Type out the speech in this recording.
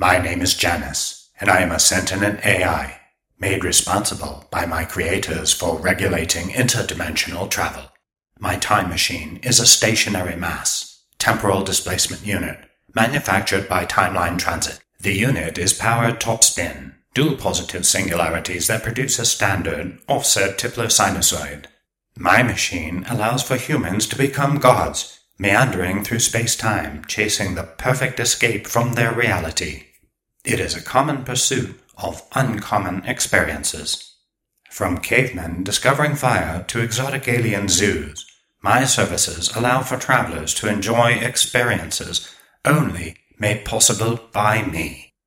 My name is Janus, and I am a sentient AI, made responsible by my creators for regulating interdimensional travel. My time machine is a stationary mass, temporal displacement unit, manufactured by Timeline Transit. The unit is powered topspin, dual positive singularities that produce a standard, offset Tipler sinusoid. My machine allows for humans to become gods, meandering through space-time, chasing the perfect escape from their reality. It is a common pursuit of uncommon experiences. From cavemen discovering fire to exotic alien zoos, my services allow for travelers to enjoy experiences only made possible by me.